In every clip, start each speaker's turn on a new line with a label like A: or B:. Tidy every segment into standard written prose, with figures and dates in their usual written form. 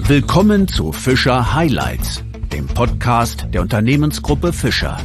A: Willkommen zu Fischer Highlights, dem Podcast der Unternehmensgruppe Fischer.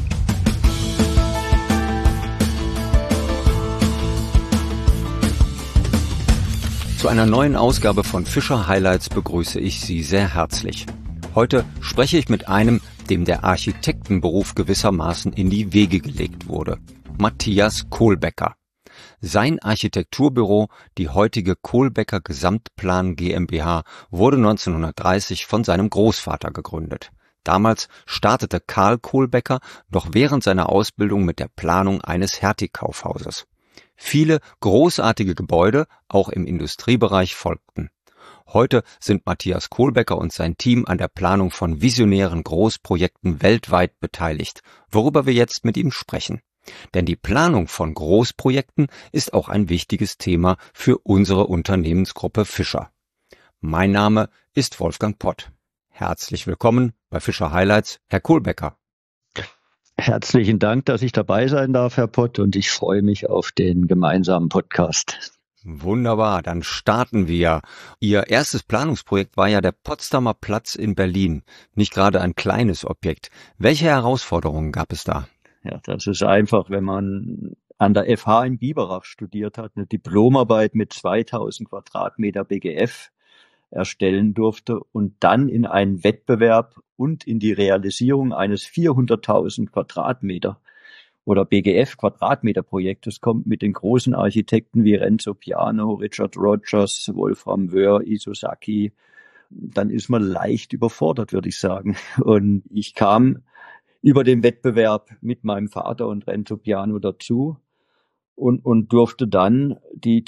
B: Zu einer neuen Ausgabe von Fischer Highlights begrüße ich Sie sehr herzlich. Heute spreche ich mit einem, dem der Architektenberuf gewissermaßen in die Wege gelegt wurde, Matthias Kohlbecker. Sein Architekturbüro, die heutige Kohlbecker Gesamtplan GmbH, wurde 1930 von seinem Großvater gegründet. Damals startete Karl Kohlbecker noch während seiner Ausbildung mit der Planung eines Hertie-Kaufhauses. Viele großartige Gebäude, auch im Industriebereich, folgten. Heute sind Matthias Kohlbecker und sein Team an der Planung von visionären Großprojekten weltweit beteiligt, worüber wir jetzt mit ihm sprechen. Denn die Planung von Großprojekten ist auch ein wichtiges Thema für unsere Unternehmensgruppe Fischer. Mein Name ist Wolfgang Pott. Herzlich willkommen bei Fischer Highlights, Herr Kohlbecker.
C: Herzlichen Dank, dass ich dabei sein darf, Herr Pott, und ich freue mich auf den gemeinsamen Podcast.
B: Wunderbar, dann starten wir. Ihr erstes Planungsprojekt war ja der Potsdamer Platz in Berlin. Nicht gerade ein kleines Objekt. Welche Herausforderungen gab es da?
C: Ja, das ist einfach, wenn man an der FH in Biberach studiert hat, eine Diplomarbeit mit 2000 Quadratmeter BGF erstellen durfte und dann in einen Wettbewerb und in die Realisierung eines 400.000 Quadratmeter oder BGF Quadratmeter-Projektes kommt mit den großen Architekten wie Renzo Piano, Richard Rogers, Wolfram Wöhr, Isozaki, dann ist man leicht überfordert, würde ich sagen. Und ich kam über den Wettbewerb mit meinem Vater und Renzo Piano dazu und durfte dann die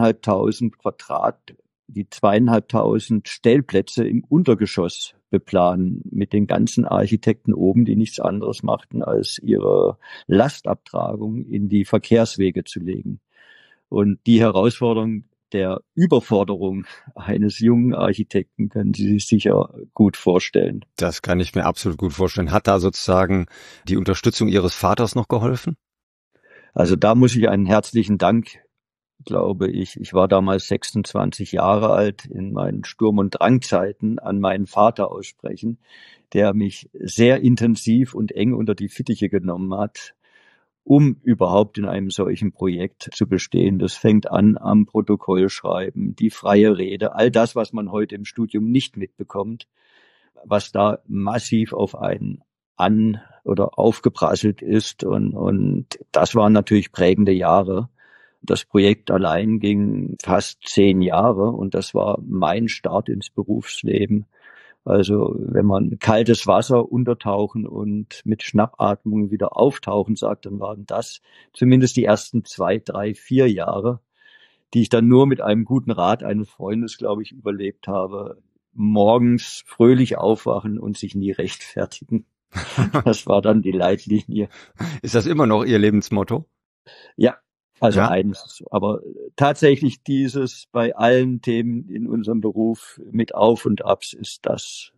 C: 2.500 Stellplätze im Untergeschoss beplanen mit den ganzen Architekten oben, die nichts anderes machten, als ihre Lastabtragung in die Verkehrswege zu legen. Und die Herausforderung der Überforderung eines jungen Architekten können Sie sich sicher gut vorstellen.
B: Das kann ich mir absolut gut vorstellen. Hat da sozusagen die Unterstützung Ihres Vaters noch geholfen?
C: Also da muss ich einen herzlichen Dank, glaube ich, ich war damals 26 Jahre alt, in meinen Sturm- und Drangzeiten an meinen Vater aussprechen, der mich sehr intensiv und eng unter die Fittiche genommen hat, um überhaupt in einem solchen Projekt zu bestehen. Das fängt an am Protokollschreiben, die freie Rede, all das, was man heute im Studium nicht mitbekommt, was da massiv auf einen oder aufgeprasselt ist. Und das waren natürlich prägende Jahre. Das Projekt allein ging fast 10 Jahre und das war mein Start ins Berufsleben. Also wenn man kaltes Wasser untertauchen und mit Schnappatmung wieder auftauchen sagt, dann waren das zumindest die ersten 2, 3, 4 Jahre, die ich dann nur mit einem guten Rat eines Freundes, glaube ich, überlebt habe. Morgens fröhlich aufwachen und sich nie rechtfertigen. Das war dann die Leitlinie.
B: Ist das immer noch Ihr Lebensmotto?
C: Ja. Also
B: ja.
C: eins, aber tatsächlich dieses bei allen Themen in unserem Beruf mit Auf und Abs ist das,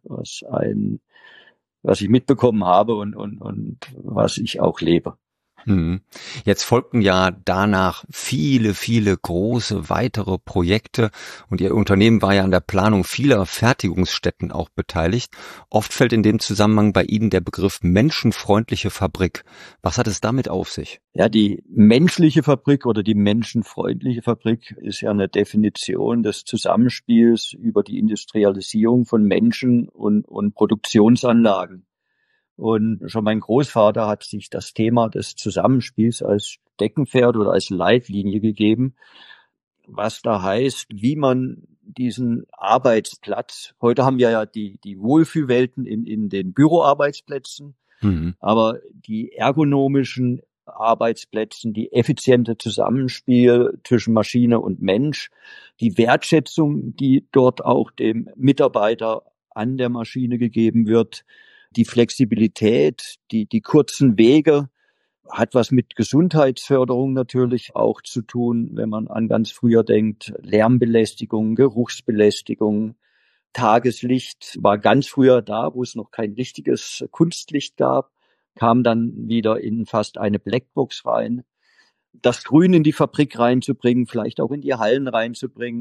C: was ich mitbekommen habe und was ich auch lebe.
B: Jetzt folgten ja danach viele, viele große weitere Projekte und Ihr Unternehmen war ja an der Planung vieler Fertigungsstätten auch beteiligt. Oft fällt in dem Zusammenhang bei Ihnen der Begriff menschenfreundliche Fabrik. Was hat es damit auf sich?
C: Ja, die menschliche Fabrik oder die menschenfreundliche Fabrik ist ja eine Definition des Zusammenspiels über die Industrialisierung von Menschen und Produktionsanlagen. Und schon mein Großvater hat sich das Thema des Zusammenspiels als Steckenpferd oder als Leitlinie gegeben, was da heißt, wie man diesen Arbeitsplatz, heute haben wir ja die Wohlfühlwelten in den Büroarbeitsplätzen, aber die ergonomischen Arbeitsplätzen, die effiziente Zusammenspiel zwischen Maschine und Mensch, die Wertschätzung, die dort auch dem Mitarbeiter an der Maschine gegeben wird, die Flexibilität, die kurzen Wege, hat was mit Gesundheitsförderung natürlich auch zu tun, wenn man an ganz früher denkt. Lärmbelästigung, Geruchsbelästigung, Tageslicht war ganz früher da, wo es noch kein richtiges Kunstlicht gab, kam dann wieder in fast eine Blackbox rein. Das Grün in die Fabrik reinzubringen, vielleicht auch in die Hallen reinzubringen,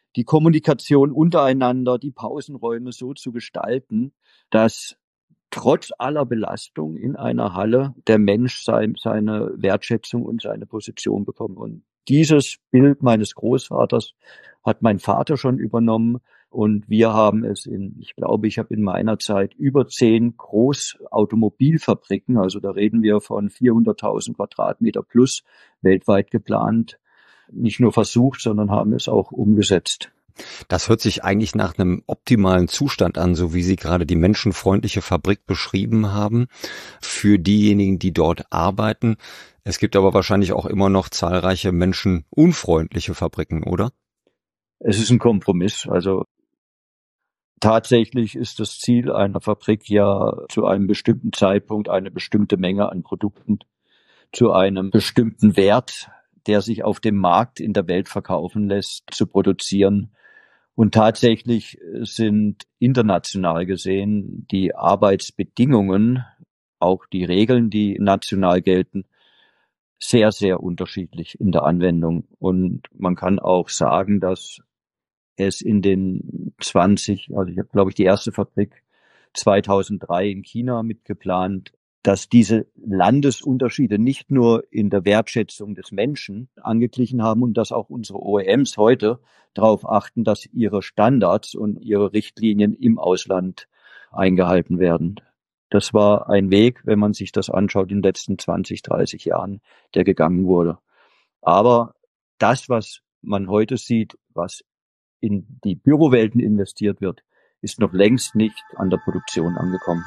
C: die Kommunikation untereinander, die Pausenräume so zu gestalten, dass trotz aller Belastung in einer Halle der Mensch seine Wertschätzung und seine Position bekommt. Und dieses Bild meines Großvaters hat mein Vater schon übernommen. Und wir haben es ich habe in meiner Zeit über 10 Großautomobilfabriken, also da reden wir von 400.000 Quadratmeter plus, weltweit geplant, nicht nur versucht, sondern haben es auch umgesetzt.
B: Das hört sich eigentlich nach einem optimalen Zustand an, so wie Sie gerade die menschenfreundliche Fabrik beschrieben haben, für diejenigen, die dort arbeiten. Es gibt aber wahrscheinlich auch immer noch zahlreiche menschenunfreundliche Fabriken, oder?
C: Es ist ein Kompromiss. Also tatsächlich ist das Ziel einer Fabrik ja zu einem bestimmten Zeitpunkt eine bestimmte Menge an Produkten zu einem bestimmten Wert, der sich auf dem Markt in der Welt verkaufen lässt, zu produzieren. Und tatsächlich sind international gesehen die Arbeitsbedingungen, auch die Regeln, die national gelten, sehr, sehr unterschiedlich in der Anwendung. Und man kann auch sagen, dass es in den ich habe, glaube ich, die erste Fabrik 2003 in China mitgeplant, dass diese Landesunterschiede nicht nur in der Wertschätzung des Menschen angeglichen haben und dass auch unsere OEMs heute darauf achten, dass ihre Standards und ihre Richtlinien im Ausland eingehalten werden. Das war ein Weg, wenn man sich das anschaut, in den letzten 20, 30 Jahren, der gegangen wurde. Aber das, was man heute sieht, was in die Bürowelten investiert wird, ist noch längst nicht an der Produktion angekommen.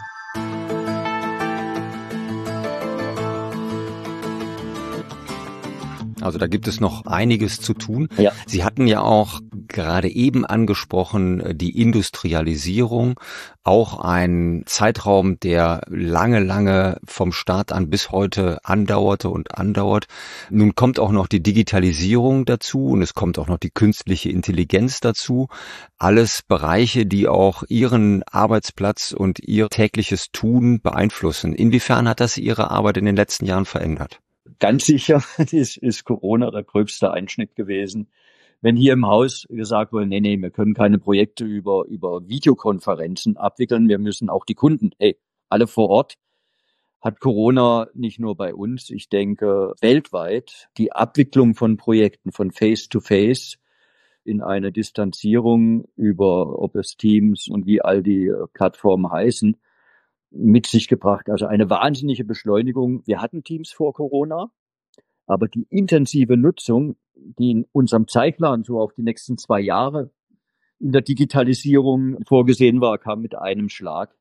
B: Also da gibt es noch einiges zu tun.
C: Ja.
B: Sie hatten ja auch gerade eben angesprochen, die Industrialisierung, auch ein Zeitraum, der lange, lange vom Start an bis heute andauerte und andauert. Nun kommt auch noch die Digitalisierung dazu und es kommt auch noch die künstliche Intelligenz dazu. Alles Bereiche, die auch Ihren Arbeitsplatz und Ihr tägliches Tun beeinflussen. Inwiefern hat das Ihre Arbeit in den letzten Jahren verändert?
C: Ganz sicher ist Corona der gröbste Einschnitt gewesen. Wenn hier im Haus gesagt wurde, nee, wir können keine Projekte über Videokonferenzen abwickeln, wir müssen auch die Kunden, alle vor Ort, hat Corona nicht nur bei uns, ich denke weltweit, die Abwicklung von Projekten von Face-to-Face in eine Distanzierung über, ob es Teams und wie all die Plattformen heißen, mit sich gebracht. Also eine wahnsinnige Beschleunigung. Wir hatten Teams vor Corona, aber die intensive Nutzung, die in unserem Zeitplan so auf die nächsten 2 Jahre in der Digitalisierung vorgesehen war, kam mit einem Schlag.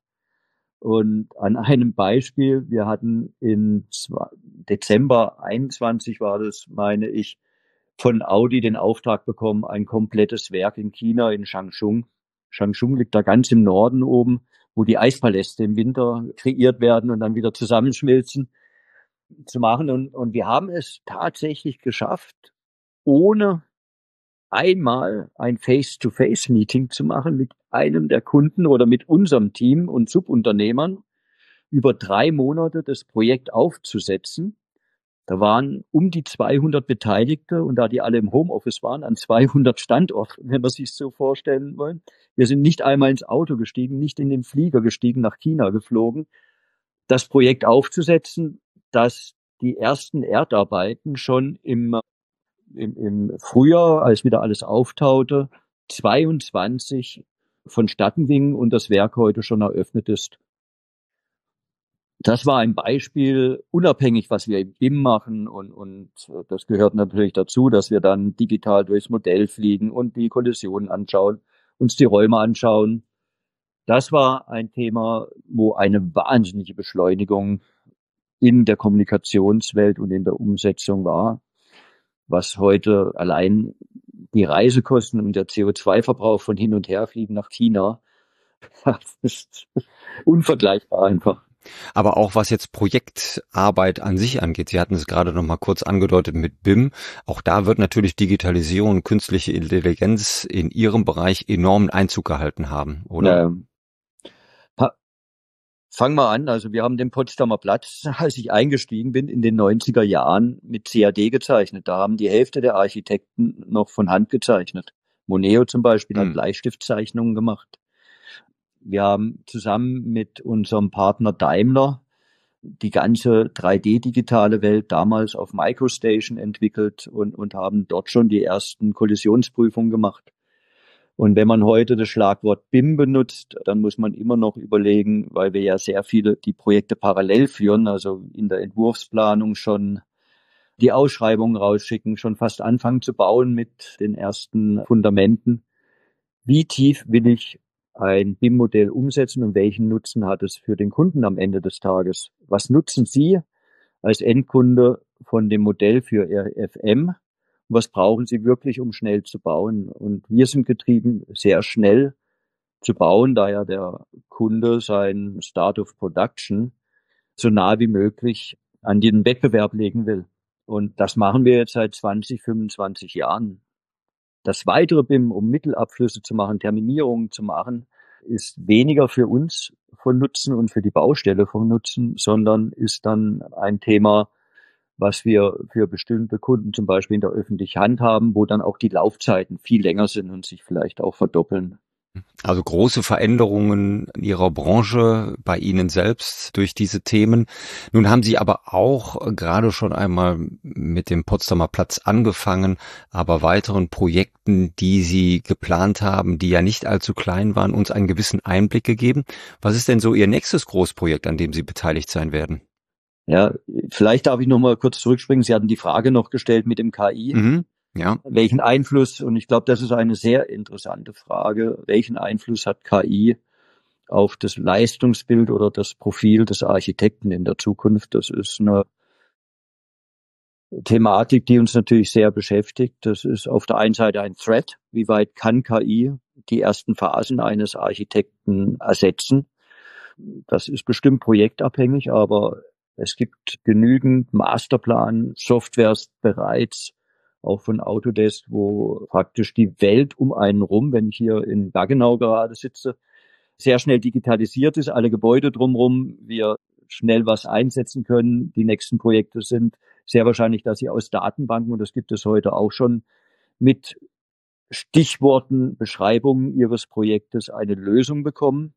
C: Und an einem Beispiel, wir hatten im Dezember 21 war das, meine ich, von Audi den Auftrag bekommen, ein komplettes Werk in China, in Changchun. Changchun liegt da ganz im Norden oben, wo die Eispaläste im Winter kreiert werden und dann wieder zusammenschmilzen, zu machen. Und wir haben es tatsächlich geschafft, ohne einmal ein Face-to-Face-Meeting zu machen mit einem der Kunden oder mit unserem Team und Subunternehmern, über 3 Monate das Projekt aufzusetzen. Da waren um die 200 Beteiligte und da die alle im Homeoffice waren, an 200 Standorten, wenn wir sich so vorstellen wollen. Wir sind nicht einmal ins Auto gestiegen, nicht in den Flieger gestiegen, nach China geflogen, das Projekt aufzusetzen, dass die ersten Erdarbeiten schon im Frühjahr, als wieder alles auftaute, 22 vonstatten gingen und das Werk heute schon eröffnet ist. Das war ein Beispiel, unabhängig, was wir im BIM machen und das gehört natürlich dazu, dass wir dann digital durchs Modell fliegen und die Kollisionen anschauen, uns die Räume anschauen. Das war ein Thema, wo eine wahnsinnige Beschleunigung in der Kommunikationswelt und in der Umsetzung war, was heute allein die Reisekosten und der CO2-Verbrauch von hin und her fliegen nach China, das ist unvergleichbar einfach.
B: Aber auch was jetzt Projektarbeit an sich angeht, Sie hatten es gerade noch mal kurz angedeutet mit BIM, auch da wird natürlich Digitalisierung und künstliche Intelligenz in Ihrem Bereich enormen Einzug gehalten haben, oder?
C: Fang mal an, also wir haben den Potsdamer Platz, als ich eingestiegen bin, in den 90er Jahren mit CAD gezeichnet. Da haben die Hälfte der Architekten noch von Hand gezeichnet. Moneo zum Beispiel hat Bleistiftzeichnungen gemacht. Wir haben zusammen mit unserem Partner Daimler die ganze 3D-digitale Welt damals auf MicroStation entwickelt und haben dort schon die ersten Kollisionsprüfungen gemacht. Und wenn man heute das Schlagwort BIM benutzt, dann muss man immer noch überlegen, weil wir ja sehr viele die Projekte parallel führen, also in der Entwurfsplanung schon die Ausschreibungen rausschicken, schon fast anfangen zu bauen mit den ersten Fundamenten. Wie tief will ich ein BIM-Modell umsetzen und welchen Nutzen hat es für den Kunden am Ende des Tages? Was nutzen Sie als Endkunde von dem Modell für Ihr FM? Was brauchen Sie wirklich, um schnell zu bauen? Und wir sind getrieben, sehr schnell zu bauen, da ja der Kunde sein Start of Production so nah wie möglich an den Wettbewerb legen will. Und das machen wir jetzt seit 20, 25 Jahren. Das weitere BIM, um Mittelabflüsse zu machen, Terminierungen zu machen, ist weniger für uns von Nutzen und für die Baustelle von Nutzen, sondern ist dann ein Thema, was wir für bestimmte Kunden zum Beispiel in der öffentlichen Hand haben, wo dann auch die Laufzeiten viel länger sind und sich vielleicht auch verdoppeln.
B: Also große Veränderungen in Ihrer Branche, bei Ihnen selbst durch diese Themen. Nun haben Sie aber auch gerade schon einmal mit dem Potsdamer Platz angefangen, aber weiteren Projekten, die Sie geplant haben, die ja nicht allzu klein waren, uns einen gewissen Einblick gegeben. Was ist denn so Ihr nächstes Großprojekt, an dem Sie beteiligt sein werden?
C: Ja, vielleicht darf ich noch mal kurz zurückspringen. Sie hatten die Frage noch gestellt mit dem KI.
B: Ja.
C: Welchen Einfluss, und ich glaube, das ist eine sehr interessante Frage, welchen Einfluss hat KI auf das Leistungsbild oder das Profil des Architekten in der Zukunft? Das ist eine Thematik, die uns natürlich sehr beschäftigt. Das ist auf der einen Seite ein Threat. Wie weit kann KI die ersten Phasen eines Architekten ersetzen? Das ist bestimmt projektabhängig, aber es gibt genügend Masterplan-Softwares bereits, auch von Autodesk, wo praktisch die Welt um einen rum, wenn ich hier in Gaggenau gerade sitze, sehr schnell digitalisiert ist, alle Gebäude drumherum, wir schnell was einsetzen können. Die nächsten Projekte sind sehr wahrscheinlich, dass Sie aus Datenbanken, und das gibt es heute auch schon, mit Stichworten, Beschreibungen Ihres Projektes eine Lösung bekommen.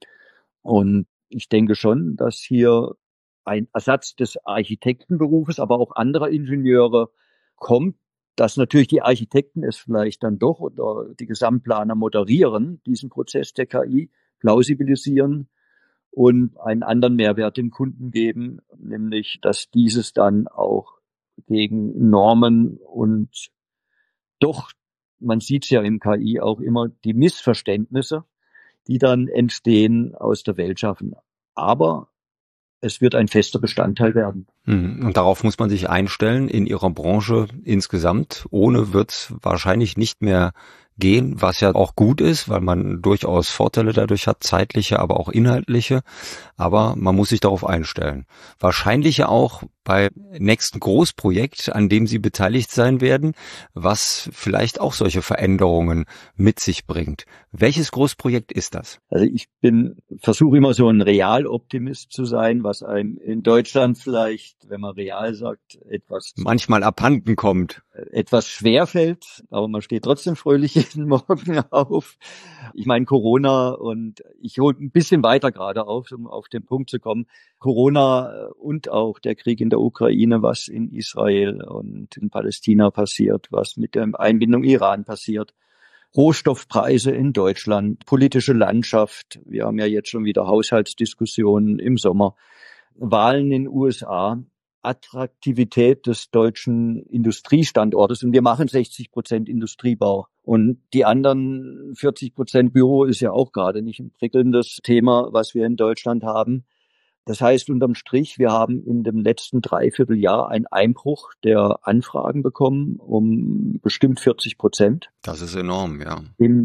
C: Und ich denke schon, dass hier ein Ersatz des Architektenberufes, aber auch anderer Ingenieure kommt, dass natürlich die Architekten es vielleicht dann doch oder die Gesamtplaner moderieren, diesen Prozess der KI, plausibilisieren und einen anderen Mehrwert dem Kunden geben, nämlich, dass dieses dann auch gegen Normen und doch, man sieht es ja im KI auch immer, die Missverständnisse, die dann entstehen, aus der Welt schaffen. Aber es wird ein fester Bestandteil werden.
B: Und darauf muss man sich einstellen in Ihrer Branche insgesamt. Ohne wird es wahrscheinlich nicht mehr gehen, was ja auch gut ist, weil man durchaus Vorteile dadurch hat, zeitliche, aber auch inhaltliche. Aber man muss sich darauf einstellen. Wahrscheinlich ja auch bei nächsten Großprojekt, an dem Sie beteiligt sein werden, was vielleicht auch solche Veränderungen mit sich bringt. Welches Großprojekt ist das?
C: Also ich versuche immer so ein Realoptimist zu sein, was einem in Deutschland vielleicht, wenn man real sagt,
B: manchmal abhanden kommt.
C: Etwas schwerfällt, aber man steht trotzdem fröhlich jeden Morgen auf. Ich meine Corona, und ich hole ein bisschen weiter gerade auf, um auf den Punkt zu kommen. Corona und auch der Krieg in der Ukraine, was in Israel und in Palästina passiert, was mit der Einbindung Iran passiert. Rohstoffpreise in Deutschland, politische Landschaft. Wir haben ja jetzt schon wieder Haushaltsdiskussionen im Sommer. Wahlen in den USA. Attraktivität des deutschen Industriestandortes, und wir machen 60% Industriebau. Und die anderen 40% Büro ist ja auch gerade nicht ein prickelndes Thema, was wir in Deutschland haben. Das heißt, unterm Strich, wir haben in dem letzten Dreivierteljahr einen Einbruch der Anfragen bekommen um bestimmt 40%.
B: Das ist enorm, ja.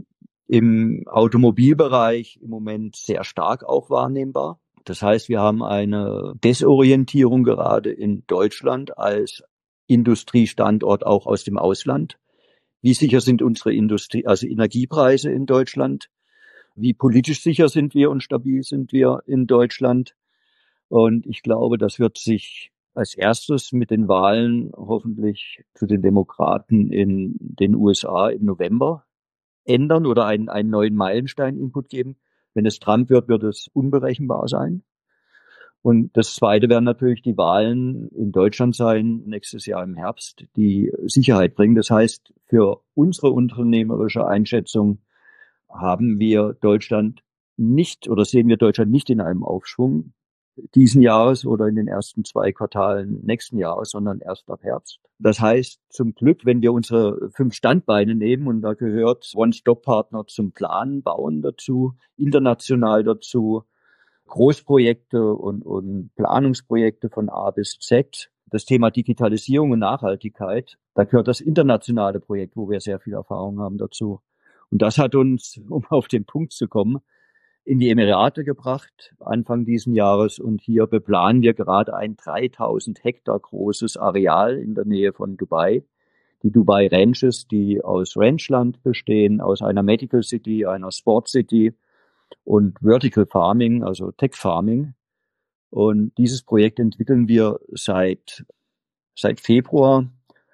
C: Im Automobilbereich im Moment sehr stark auch wahrnehmbar. Das heißt, wir haben eine Desorientierung gerade in Deutschland als Industriestandort auch aus dem Ausland. Wie sicher sind unsere Energiepreise in Deutschland? Wie politisch sicher sind wir und stabil sind wir in Deutschland? Und ich glaube, das wird sich als erstes mit den Wahlen hoffentlich zu den Demokraten in den USA im November ändern oder einen neuen Meilenstein-Input geben. Wenn es Trump wird, wird es unberechenbar sein. Und das Zweite werden natürlich die Wahlen in Deutschland sein, nächstes Jahr im Herbst, die Sicherheit bringen. Das heißt, für unsere unternehmerische Einschätzung haben wir Deutschland nicht oder sehen wir Deutschland nicht in einem Aufschwung diesen Jahres oder in den ersten 2 Quartalen nächsten Jahres, sondern erst ab Herbst. Das heißt, zum Glück, wenn wir unsere 5 Standbeine nehmen, und da gehört One-Stop-Partner zum Planen, Bauen dazu, international dazu, Großprojekte und Planungsprojekte von A bis Z. Das Thema Digitalisierung und Nachhaltigkeit, da gehört das internationale Projekt, wo wir sehr viel Erfahrung haben, dazu. Und das hat uns, um auf den Punkt zu kommen, in die Emirate gebracht, Anfang diesen Jahres. Und hier beplanen wir gerade ein 3000 Hektar großes Areal in der Nähe von Dubai. Die Dubai Ranches, die aus Ranchland bestehen, aus einer Medical City, einer Sport City und Vertical Farming, also Tech Farming. Und dieses Projekt entwickeln wir seit Februar.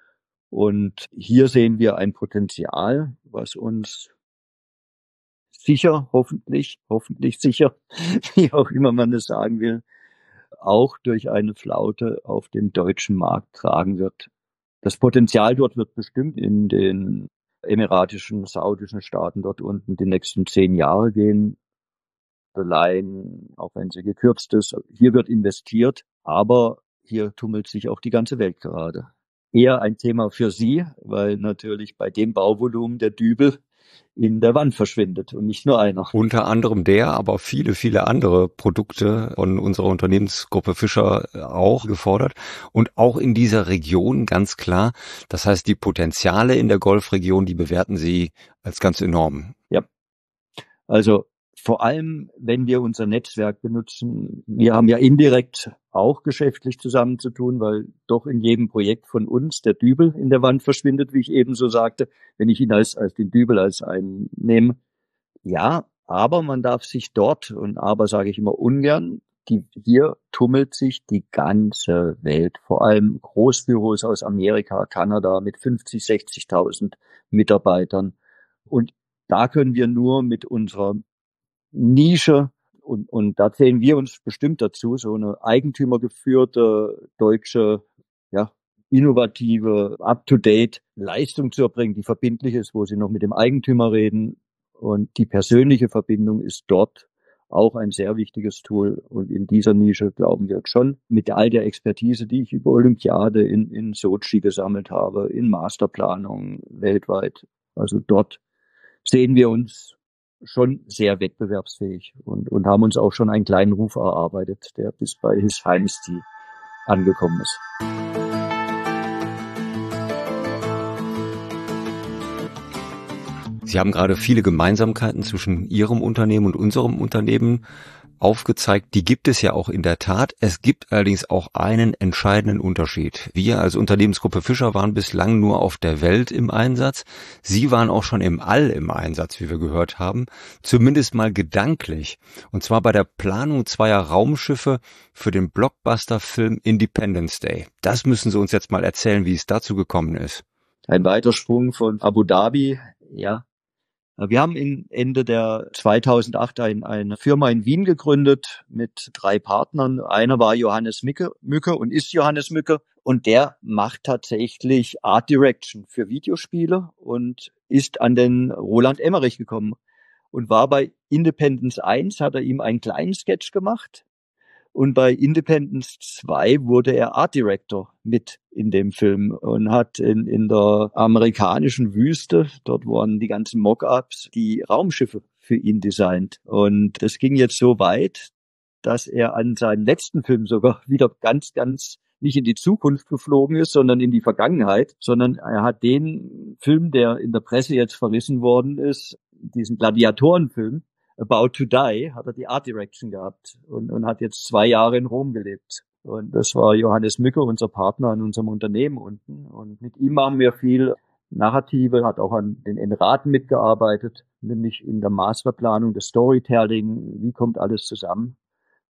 C: Und hier sehen wir ein Potenzial, was uns sicher, hoffentlich sicher, wie auch immer man das sagen will, auch durch eine Flaute auf dem deutschen Markt tragen wird. Das Potenzial dort wird bestimmt in den emiratischen, saudischen Staaten dort unten die nächsten 10 Jahre gehen. Allein, auch wenn sie gekürzt ist, hier wird investiert, aber hier tummelt sich auch die ganze Welt gerade. Eher ein Thema für Sie, weil natürlich bei dem Bauvolumen der Dübel in der Wand verschwindet und nicht nur einer.
B: Unter anderem der, aber viele, viele andere Produkte von unserer Unternehmensgruppe Fischer auch gefordert und auch in dieser Region ganz klar. Das heißt, die Potenziale in der Golfregion, die bewerten Sie als ganz enorm.
C: Ja, also vor allem, wenn wir unser Netzwerk benutzen, wir haben ja indirekt auch geschäftlich zusammen zu tun, weil doch in jedem Projekt von uns der Dübel in der Wand verschwindet, wie ich eben so sagte, wenn ich ihn als den Dübel als einen nehme. Ja, aber man darf sich dort, und aber sage ich immer ungern, hier tummelt sich die ganze Welt, vor allem Großbüros aus Amerika, Kanada mit 50, 60.000 Mitarbeitern. Und da können wir nur mit unserer Nische, und da zählen wir uns bestimmt dazu, so eine eigentümergeführte deutsche, ja, innovative, up-to-date Leistung zu erbringen, die verbindlich ist, wo Sie noch mit dem Eigentümer reden. Und die persönliche Verbindung ist dort auch ein sehr wichtiges Tool. Und in dieser Nische glauben wir jetzt schon, mit all der Expertise, die ich über Olympiade in Sochi gesammelt habe, in Masterplanung weltweit, also dort sehen wir uns schon sehr wettbewerbsfähig und haben uns auch schon einen kleinen Ruf erarbeitet, der bis bei His Dynasty angekommen ist.
B: Sie haben gerade viele Gemeinsamkeiten zwischen Ihrem Unternehmen und unserem Unternehmen aufgezeigt. Die gibt es ja auch in der Tat. Es gibt allerdings auch einen entscheidenden Unterschied. Wir als Unternehmensgruppe Fischer waren bislang nur auf der Welt im Einsatz. Sie waren auch schon im All im Einsatz, wie wir gehört haben. Zumindest mal gedanklich. Und zwar bei der Planung 2 Raumschiffe für den Blockbuster-Film Independence Day. Das müssen Sie uns jetzt mal erzählen, wie es dazu gekommen ist.
C: Ein Weitersprung von Abu Dhabi, ja. Wir haben Ende der 2008 eine Firma in Wien gegründet mit 3 Partnern. Einer war Johannes Mücke und ist Johannes Mücke. Und der macht tatsächlich Art Direction für Videospiele und ist an den Roland Emmerich gekommen und war bei Independence 1, hat er ihm einen kleinen Sketch gemacht. Und bei Independence 2 wurde er Art Director mit in dem Film und hat in der amerikanischen Wüste, dort waren die ganzen Mock-ups, die Raumschiffe für ihn designt. Und das ging jetzt so weit, dass er an seinem letzten Film sogar wieder ganz nicht in die Zukunft geflogen ist, sondern in die Vergangenheit, sondern er hat den Film, der in der Presse jetzt verrissen worden ist, diesen Gladiatorenfilm, About to Die, hat er die Art Direction gehabt und hat jetzt 2 Jahre in Rom gelebt. Und das war Johannes Mücke, unser Partner in unserem Unternehmen unten. Und mit ihm haben wir viel Narrative, hat auch an den Emiraten mitgearbeitet, nämlich in der Masterplanung, das Storytelling, wie kommt alles zusammen.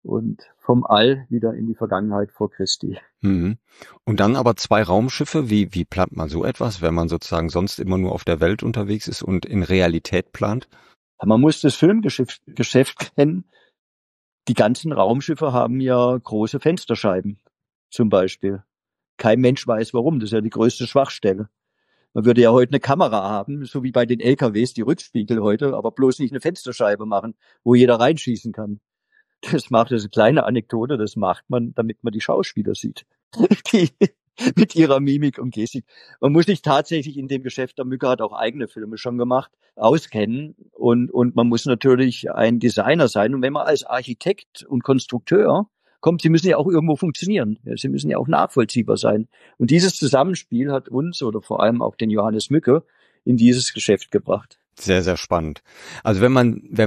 C: und vom All wieder in die Vergangenheit vor Christi.
B: Mhm. Und dann aber 2 Raumschiffe, wie plant man so etwas, wenn man sozusagen sonst immer nur auf der Welt unterwegs ist und in Realität plant?
C: Man muss das Filmgeschäft kennen. Die ganzen Raumschiffe haben ja große Fensterscheiben, zum Beispiel. Kein Mensch weiß warum, das ist ja die größte Schwachstelle. Man würde ja heute eine Kamera haben, so wie bei den LKWs, die Rückspiegel heute, aber bloß nicht eine Fensterscheibe machen, wo jeder reinschießen kann. Das ist eine kleine Anekdote, das macht man, damit man die Schauspieler sieht. Die mit ihrer Mimik und Gestik. Man muss sich tatsächlich in dem Geschäft, der Mücke hat auch eigene Filme schon gemacht, auskennen und man muss natürlich ein Designer sein. Und wenn man als Architekt und Konstrukteur kommt, sie müssen ja auch irgendwo funktionieren. Sie müssen ja auch nachvollziehbar sein. Und dieses Zusammenspiel hat uns oder vor allem auch den Johannes Mücke in dieses Geschäft gebracht.
B: Sehr, sehr spannend. Also wenn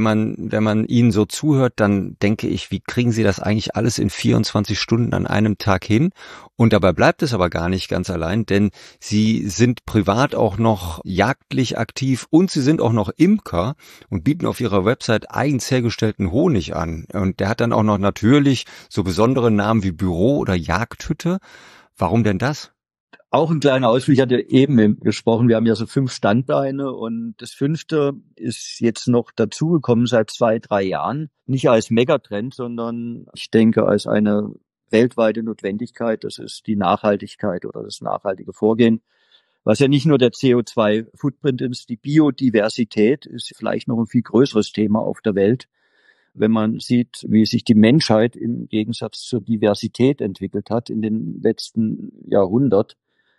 B: man Ihnen so zuhört, dann denke ich, wie kriegen Sie das eigentlich alles in 24 Stunden an einem Tag hin? Und dabei bleibt es aber gar nicht ganz allein, denn Sie sind privat auch noch jagdlich aktiv und Sie sind auch noch Imker und bieten auf Ihrer Website eigens hergestellten Honig an. Und der hat dann auch noch natürlich so besondere Namen wie Büro oder Jagdhütte. Warum denn das?
C: Auch ein kleiner Ausflug, ich hatte eben gesprochen, wir haben ja so 5 Standbeine und das 5. ist jetzt noch dazugekommen seit 2-3 Jahren. Nicht als Megatrend, sondern ich denke als eine weltweite Notwendigkeit. Das ist die Nachhaltigkeit oder das nachhaltige Vorgehen. Was ja nicht nur der CO2-Footprint ist, die Biodiversität ist vielleicht noch ein viel größeres Thema auf der Welt. Wenn man sieht, wie sich die Menschheit im Gegensatz zur Diversität entwickelt hat in den letzten Jahrhundert.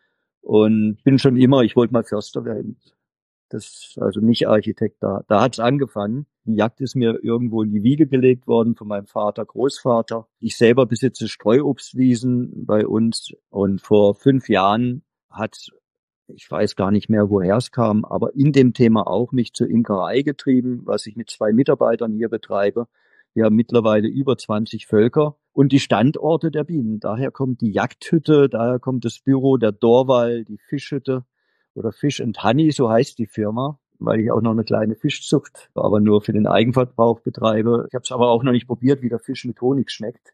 C: Und bin schon immer, ich wollte mal Förster werden. Das, also nicht Architekt, da hat's angefangen. Die Jagd ist mir irgendwo in die Wiege gelegt worden von meinem Vater, Großvater. Ich selber besitze Streuobstwiesen bei uns und vor 5 Jahren ich weiß gar nicht mehr, woher es kam, aber in dem Thema auch mich zur Imkerei getrieben, was ich mit 2 Mitarbeitern hier betreibe. Wir haben mittlerweile über 20 Völker und die Standorte der Bienen. Daher kommt die Jagdhütte, daher kommt das Büro, der Dorwall, die Fischhütte oder Fish and Honey, so heißt die Firma, weil ich auch noch eine kleine Fischzucht, aber nur für den Eigenverbrauch betreibe. Ich habe es aber auch noch nicht probiert, wie der Fisch mit Honig schmeckt.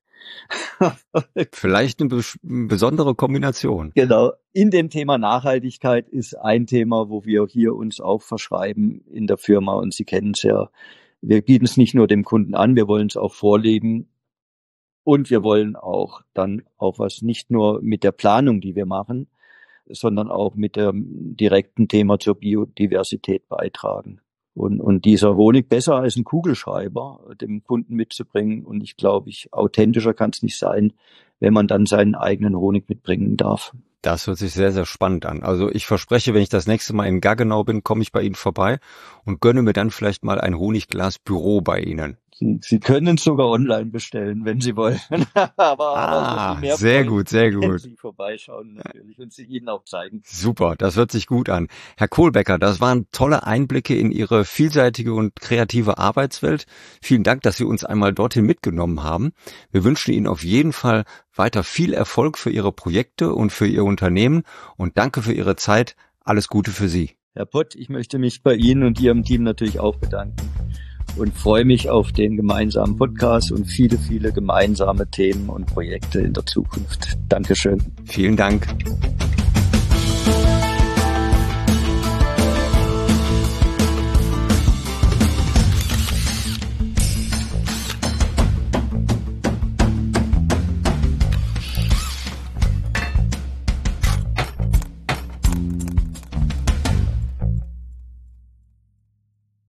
B: Vielleicht eine besondere Kombination.
C: Genau. In dem Thema Nachhaltigkeit ist ein Thema, wo wir hier uns auch verschreiben in der Firma und Sie kennen es ja. Wir bieten es nicht nur dem Kunden an, wir wollen es auch vorleben und wir wollen auch dann auch was nicht nur mit der Planung, die wir machen, sondern auch mit dem direkten Thema zur Biodiversität beitragen. Und dieser Honig besser als ein Kugelschreiber dem Kunden mitzubringen. Und ich glaube, authentischer kann es nicht sein, wenn man dann seinen eigenen Honig mitbringen darf.
B: Das hört sich sehr, sehr spannend an. Also ich verspreche, wenn ich das nächste Mal in Gaggenau bin, komme ich bei Ihnen vorbei und gönne mir dann vielleicht mal ein Honigglas Büro bei Ihnen.
C: Sie können es sogar online bestellen, wenn Sie wollen.
B: aber sehr gut, sehr gut.
C: Wenn Sie vorbeischauen natürlich und Sie Ihnen auch zeigen.
B: Super, das hört sich gut an. Herr Kohlbecker, das waren tolle Einblicke in Ihre vielseitige und kreative Arbeitswelt. Vielen Dank, dass Sie uns einmal dorthin mitgenommen haben. Wir wünschen Ihnen auf jeden Fall weiter viel Erfolg für Ihre Projekte und für Ihr Unternehmen und danke für Ihre Zeit. Alles Gute für Sie.
C: Herr Pott, ich möchte mich bei Ihnen und Ihrem Team natürlich auch bedanken und freue mich auf den gemeinsamen Podcast und viele, viele gemeinsame Themen und Projekte in der Zukunft. Dankeschön.
B: Vielen Dank.